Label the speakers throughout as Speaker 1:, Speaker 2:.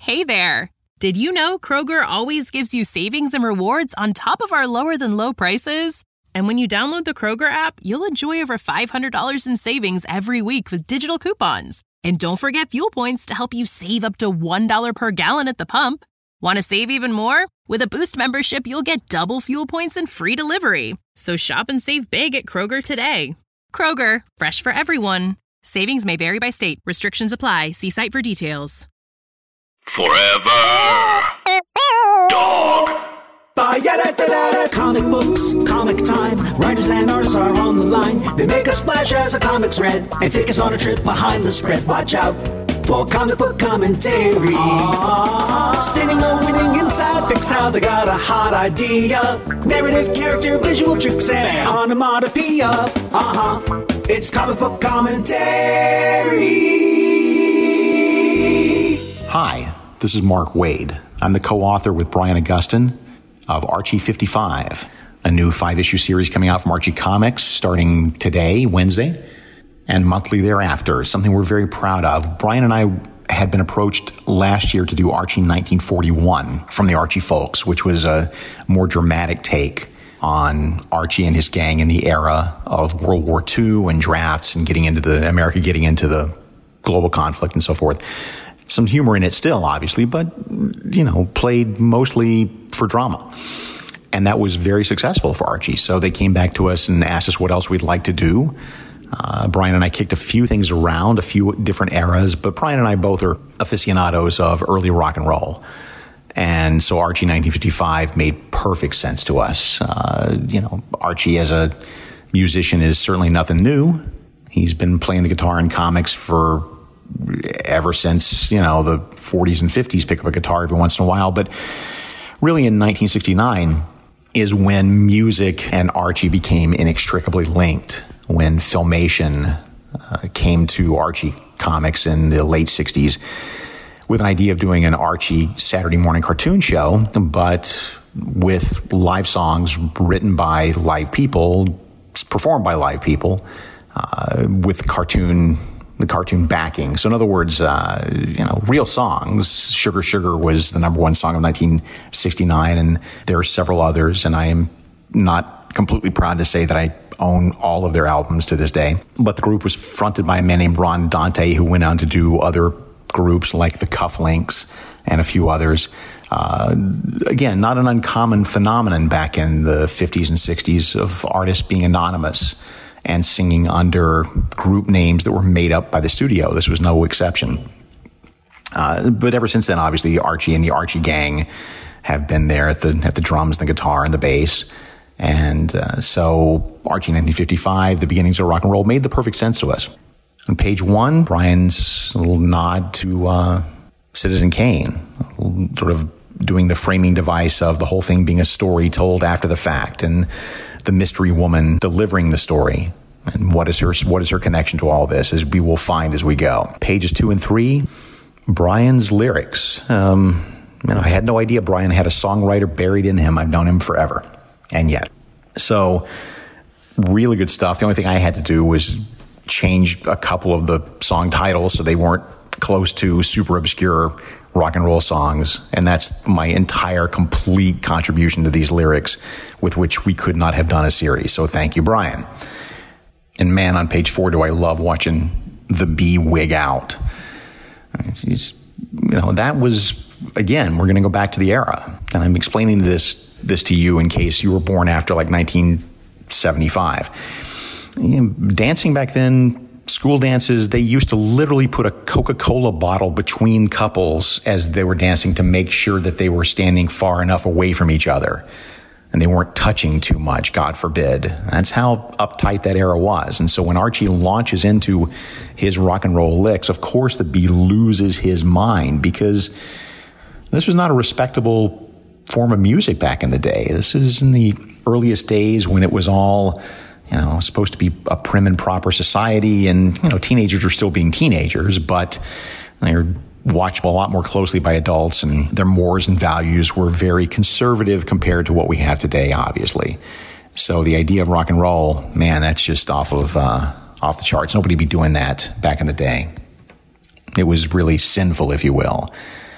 Speaker 1: Hey there! Did you know Kroger always gives you savings and rewards on top of our lower-than-low prices? And when you download the Kroger app, you'll enjoy over $500 in savings every week with digital coupons. And don't forget fuel points to help you save up to $1 per gallon at the pump. Want to save even more? With a Boost membership, you'll get double fuel points and free delivery. So shop and save big at Kroger today. Kroger, fresh for everyone. Savings may vary by state. Restrictions apply. See site for details.
Speaker 2: Forever Dog.
Speaker 3: Comic books, comic time. Writers and artists are on the line. They make a splash as the comics read and take us on a trip behind the spread. Watch out for comic book commentary. Spinning a winning inside fix how they got a hot idea. Narrative, character, visual tricks, and onomatopoeia. It's comic book commentary.
Speaker 4: Hi, this is Mark Waid. I'm the co-author with Brian Augustyn of Archie 55, a new 5-issue series coming out from Archie Comics starting today, Wednesday, and monthly thereafter, something we're very proud of. Brian and I had been approached last year to do Archie 1941 from the Archie folks, which was a more dramatic take on Archie and his gang in the era of World War II and drafts and America getting into the global conflict and so forth. Some humor in it still, obviously, but, played mostly for drama. And that was very successful for Archie. So they came back to us and asked us what else we'd like to do. Brian and I kicked a few things around, a few different eras, but Brian and I both are aficionados of early rock and roll. And so Archie 1955 made perfect sense to us. Archie as a musician is certainly nothing new. He's been playing the guitar in comics for ever since, the 40s and 50s, pick up a guitar every once in a while. But really in 1969 is when music and Archie became inextricably linked, when Filmation came to Archie Comics in the late 60s with an idea of doing an Archie Saturday morning cartoon show, but with live songs written by live people, performed by live people, with the cartoon backing. So in other words, real songs. Sugar Sugar was the number one song of 1969, and there are several others, and I am not completely proud to say that I own all of their albums to this day. But the group was fronted by a man named Ron Dante, who went on to do other groups like the Cufflinks and a few others. Again, not an uncommon phenomenon back in the 50s and 60s of artists being anonymous and singing under group names that were made up by the studio. This was no exception. But ever since then, obviously, Archie and the Archie gang have been there at the drums, the guitar, and the bass. And so Archie 1955, the beginnings of rock and roll, made the perfect sense to us. On page 1, Brian's little nod to Citizen Kane, sort of doing the framing device of the whole thing being a story told after the fact, and the mystery woman delivering the story, and what is her connection to all this, as we will find as we go. Pages 2 and 3, Brian's lyrics. I had no idea Brian had a songwriter buried in him. I've known him forever, and yet. So, really good stuff. The only thing I had to do was change a couple of the song titles so they weren't close to super obscure rock and roll songs, and that's my entire complete contribution to these lyrics, with which we could not have done a series. So thank you, Brian. And man, on page 4, do I love watching the bee wig out. That was, again, we're going to go back to the era, and I'm explaining this to you in case you were born after like 1975. Dancing back then, school dances, they used to literally put a Coca-Cola bottle between couples as they were dancing to make sure that they were standing far enough away from each other and they weren't touching too much, God forbid. That's how uptight that era was. And so when Archie launches into his rock and roll licks, of course the bee loses his mind, because this was not a respectable form of music back in the day. This is in the earliest days when it was all supposed to be a prim and proper society, and, teenagers are still being teenagers, but they're watched a lot more closely by adults, and their mores and values were very conservative compared to what we have today, obviously. So the idea of rock and roll, man, that's just off the charts. Nobody would be doing that back in the day. It was really sinful, if you will.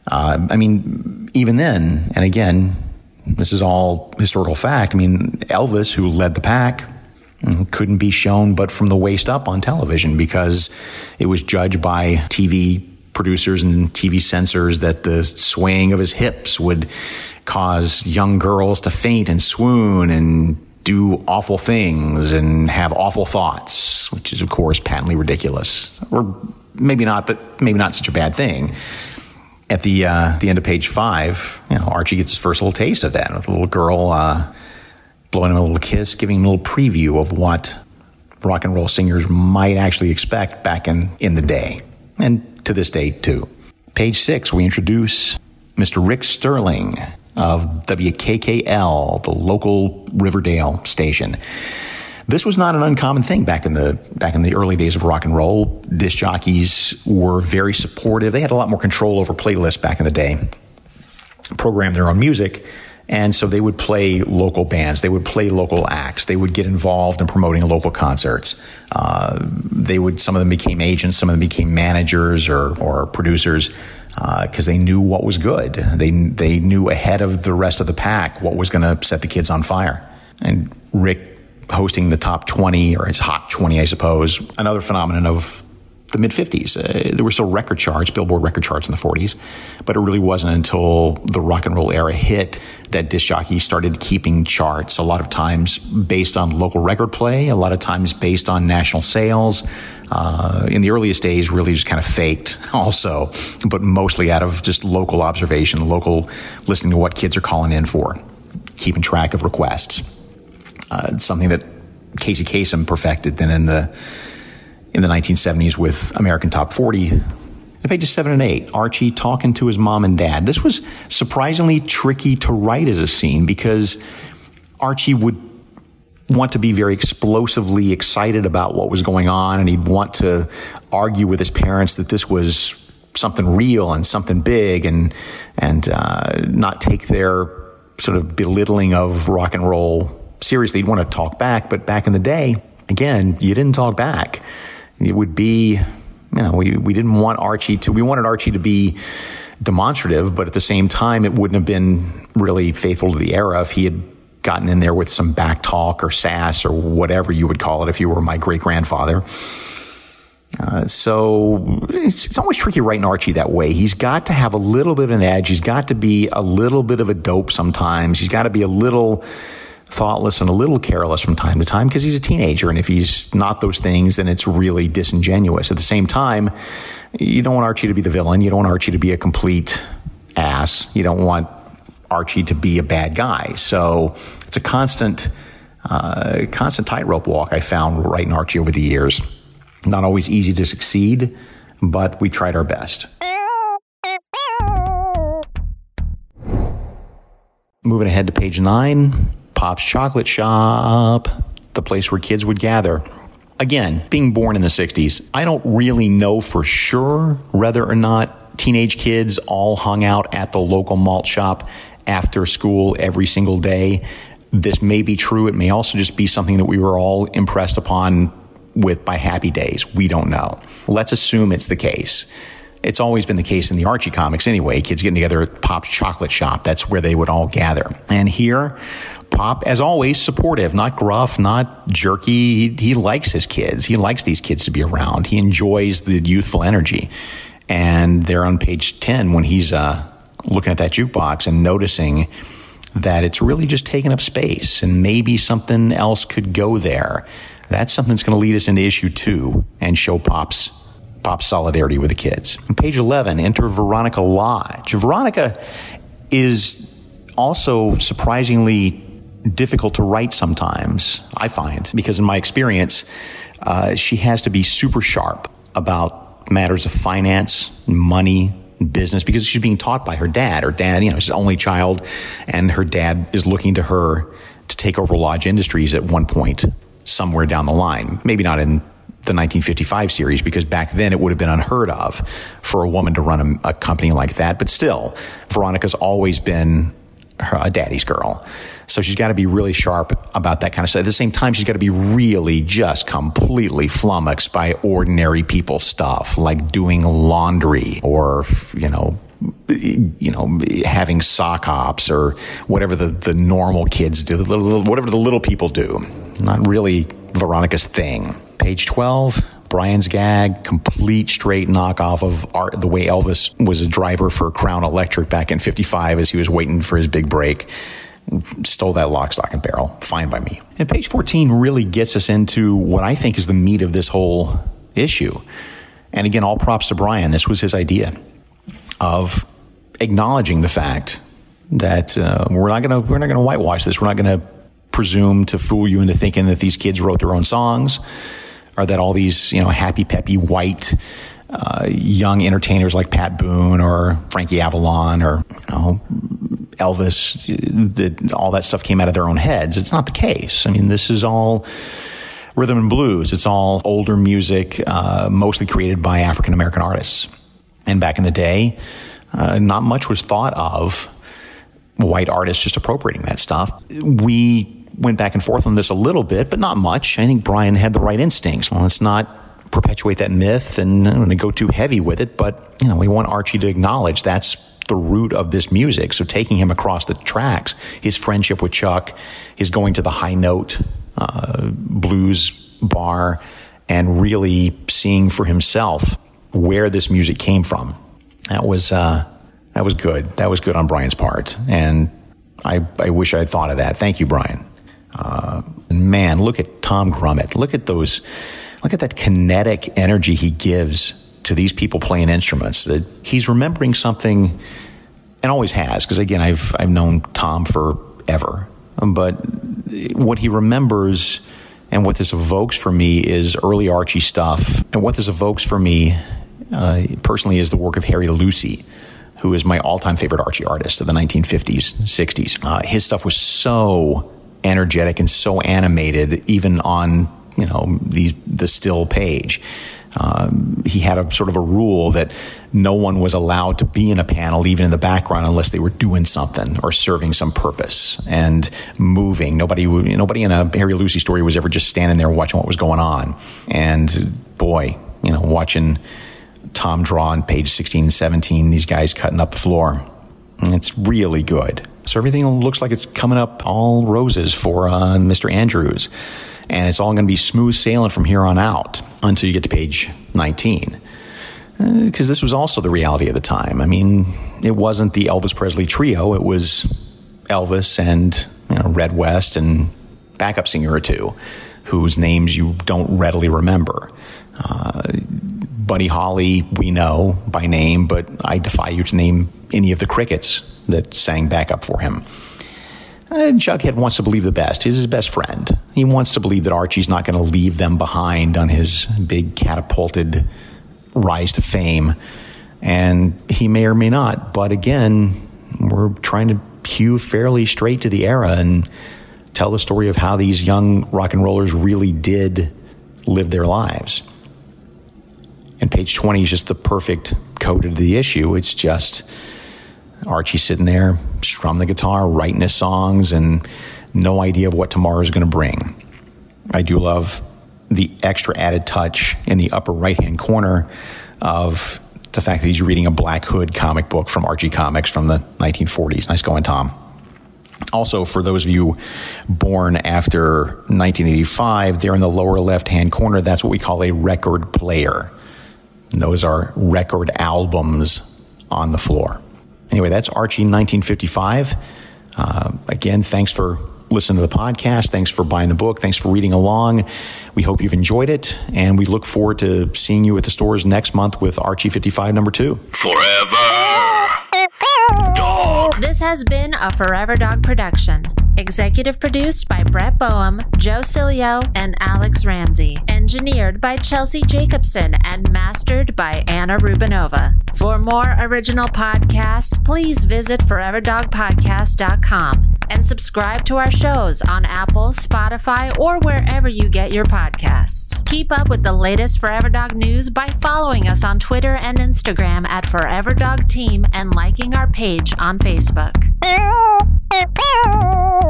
Speaker 4: Even then, and again, this is all historical fact. Elvis, who led the pack, couldn't be shown but from the waist up on television because it was judged by TV producers and TV censors that the swaying of his hips would cause young girls to faint and swoon and do awful things and have awful thoughts, which is, of course, patently ridiculous. Or maybe not, but maybe not such a bad thing. At the end of page 5, Archie gets his first little taste of that, with a little girl blowing him a little kiss, giving him a little preview of what rock and roll singers might actually expect back in the day, and to this day, too. Page 6, we introduce Mr. Rick Sterling of WKKL, the local Riverdale station. This was not an uncommon thing back in the early days of rock and roll. Disc jockeys were very supportive. They had a lot more control over playlists back in the day, programmed their own music, and so they would play local bands. They would play local acts. They would get involved in promoting local concerts. Some of them became agents. Some of them became managers or producers because they knew what was good. They knew ahead of the rest of the pack what was going to set the kids on fire. And Rick hosting the top 20, or his hot 20, I suppose, another phenomenon of the mid-50s. There were still record charts, Billboard record charts in the 40s, but it really wasn't until the rock and roll era hit that disc jockeys started keeping charts, a lot of times based on local record play, a lot of times based on national sales. In the earliest days, really just kind of faked also, but mostly out of just local observation, local listening to what kids are calling in for, keeping track of requests. Something that Casey Kasem perfected then in the 1970s with American Top 40. On pages 7 and 8, Archie talking to his mom and dad. This was surprisingly tricky to write as a scene because Archie would want to be very explosively excited about what was going on, and he'd want to argue with his parents that this was something real and something big, and not take their sort of belittling of rock and roll seriously. He'd want to talk back, but back in the day, again, you didn't talk back. It would be, we didn't want Archie to, we wanted Archie to be demonstrative, but at the same time, it wouldn't have been really faithful to the era if he had gotten in there with some back talk or sass or whatever you would call it if you were my great-grandfather. So it's always tricky writing Archie that way. He's got to have a little bit of an edge. He's got to be a little bit of a dope sometimes. He's got to be a little thoughtless and a little careless from time to time because he's a teenager, and if he's not those things, then it's really disingenuous. At the same time, you don't want Archie to be the villain. You don't want Archie to be a complete ass. You don't want Archie to be a bad guy. So it's a constant tightrope walk I found writing Archie over the years. Not always easy to succeed, but we tried our best. Moving ahead to page 9, Pop's Chocolate Shop, the place where kids would gather. Again, being born in the 60s, I don't really know for sure whether or not teenage kids all hung out at the local malt shop after school every single day. This may be true. It may also just be something that we were all impressed upon with by Happy Days. We don't know. Let's assume it's the case. It's always been the case in the Archie comics anyway. Kids getting together at Pop's Chocolate Shop. That's where they would all gather. And here, Pop, as always, supportive, not gruff, not jerky. He likes his kids. He likes these kids to be around. He enjoys the youthful energy. And there on page 10, when he's looking at that jukebox and noticing that it's really just taking up space and maybe something else could go there, that's something that's going to lead us into issue 2 and show Pop's solidarity with the kids. On page 11, enter Veronica Lodge. Veronica is also surprisingly difficult to write sometimes, I find, because in my experience, she has to be super sharp about matters of finance, money, business, because she's being taught by her dad. Her dad, is his only child, and her dad is looking to her to take over Lodge Industries at one point somewhere down the line. Maybe not in the 1955 series, because back then it would have been unheard of for a woman to run a company like that. But still, Veronica's always been a daddy's girl. So she's got to be really sharp about that kind of stuff. At the same time, she's got to be really just completely flummoxed by ordinary people stuff, like doing laundry or, having sock hops or whatever the normal kids do, whatever the little people do. Not really Veronica's thing. Page 12, Brian's gag, complete straight knockoff of the way Elvis was a driver for Crown Electric back in 55 as he was waiting for his big break. Stole that lock, stock, and barrel. Fine by me. And page 14 really gets us into what I think is the meat of this whole issue. And again, all props to Brian. This was his idea of acknowledging the fact that we're not going to whitewash this. We're not going to presume to fool you into thinking that these kids wrote their own songs, or that all these happy, peppy, white young entertainers like Pat Boone or Frankie Avalon or Elvis, all that stuff came out of their own heads. It's not the case. I mean, this is all rhythm and blues. It's all older music, mostly created by African-American artists. And back in the day, not much was thought of white artists just appropriating that stuff. We went back and forth on this a little bit, but not much. I think Brian had the right instincts. Well, let's not perpetuate that myth and go too heavy with it, but we want Archie to acknowledge that's the root of this music. So taking him across the tracks, his friendship with Chuck, his going to the high note blues bar, and really seeing for himself where this music came from. That was good. That was good on Brian's part, and I wish I had thought of that. Thank you, Brian. Man, look at Tom Grummett. Look at that kinetic energy he gives to these people playing instruments. That he's remembering something, and always has, because again, I've known Tom forever. But what he remembers and what this evokes for me is early Archie stuff. And what this evokes for me personally is the work of Harry Lucy, who is my all-time favorite Archie artist of the 1950s, 60s. His stuff was so energetic and so animated, even on the still page. He had a sort of a rule that no one was allowed to be in a panel, even in the background, unless they were doing something or serving some purpose and moving. Nobody in a Harry Lucy story was ever just standing there watching what was going on. And boy, watching Tom draw on page 16 and 17, these guys cutting up the floor. It's really good. So everything looks like it's coming up all roses for Mr. Andrews. And it's all going to be smooth sailing from here on out until you get to page 19. Because this was also the reality of the time. I mean, it wasn't the Elvis Presley trio. It was Elvis and Red West and backup singer or two whose names you don't readily remember. Buddy Holly, we know by name, but I defy you to name any of the Crickets that sang backup for him. Jughead wants to believe the best. He's his best friend. He wants to believe that Archie's not going to leave them behind on his big catapulted rise to fame. And he may or may not. But again, we're trying to hew fairly straight to the era and tell the story of how these young rock and rollers really did live their lives. And page 20 is just the perfect code of the issue. It's just Archie sitting there, strumming the guitar, writing his songs, and no idea of what tomorrow is going to bring. I do love the extra added touch in the upper right-hand corner of the fact that he's reading a Black Hood comic book from Archie Comics from the 1940s. Nice going, Tom. Also, for those of you born after 1985, there in the lower left-hand corner, that's what we call a record player. And those are record albums on the floor. Anyway, that's Archie 1955. Again, thanks for listening to the podcast. Thanks for buying the book. Thanks for reading along. We hope you've enjoyed it, and we look forward to seeing you at the stores next month with Archie 55 number 2.
Speaker 2: Forever Dog.
Speaker 5: This has been a Forever Dog production. Executive produced by Brett Boehm, Joe Cilio, and Alex Ramsey. Engineered by Chelsea Jacobson and mastered by Anna Rubinova. For more original podcasts, please visit foreverdogpodcast.com and subscribe to our shows on Apple, Spotify, or wherever you get your podcasts. Keep up with the latest Forever Dog news by following us on Twitter and Instagram at Forever Dog Team and liking our page on Facebook.